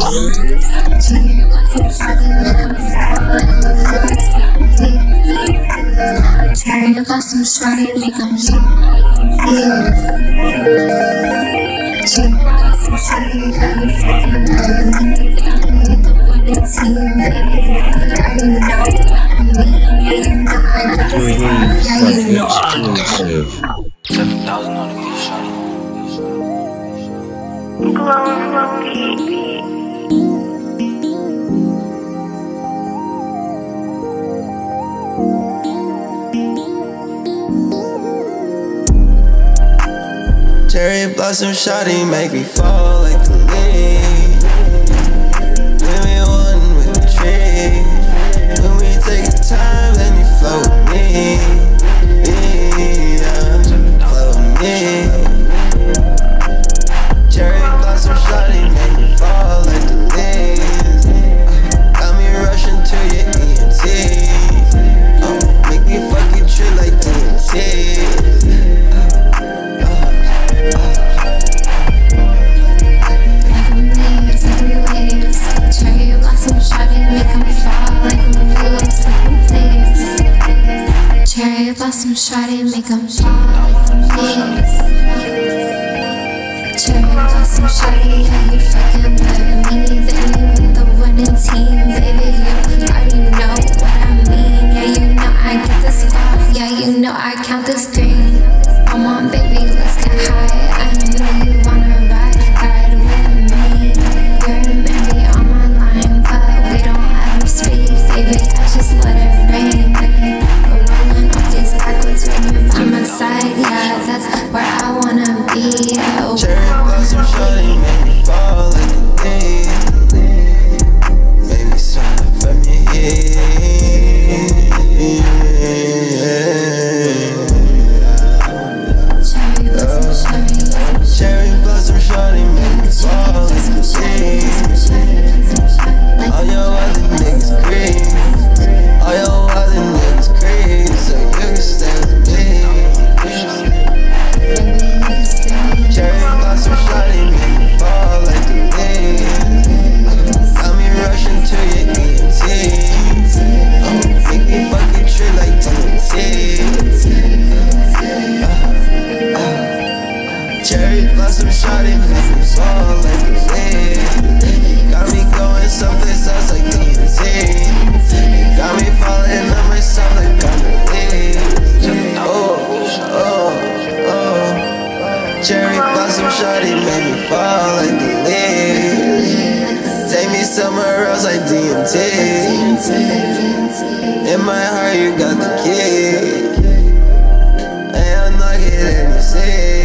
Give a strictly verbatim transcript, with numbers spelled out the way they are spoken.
Cherry blossom shawty make 'em feel. Cherry blossom shawty got me fucking good. The one that's you, baby. You already know what I mean. Yeah, you know I got this vibe. Yeah, you know I got it. Seven thousand on the beat, shawty. Glowing on the beat. Cherry blossom shawty make me fall like the leaves. When we one with the trees, when we take the time, let me flow with me. Yeah, flow with me. Cherry blossom shawty make me fall like the leaves. Got me rushing to your E N T. Oh, make me fuck you true like D N T. Cherry blossom shawty make 'em fall like the leaves. Cherry blossom shawty, yeah, you fucking with me. Then you with the winning team, baby. You already know what I mean. Yeah, you know I get the squad. Yeah, you know I count the screen. Come on, baby, let's get high. I know you wanna ride, ride with me. You're maybe on my line, but we don't ever speak, baby. I just let it rain. Yeah, that's where I wanna be. Oh, Cherry blossom shawty make me fall like the leaves. Make me smile from your head. Cherry blossom shawty make me fall like the leaves. All your other niggas creep. All your other niggas creep. So you can stay with me. Cherry blossom shawty make me fall like the leaves. Got me rushing to your E N T. Oh, make me fucking true like D N T. Uh, uh. Cherry blossom shawty make me fall like the leaves. Got me going someplace else like D N T. Got me falling on myself like Gandhi. Oh, oh, oh. Cherry blossom shawty made me fall like the leaves. Take me somewhere else like D N T. In my heart you got the key. I unlock it and you see.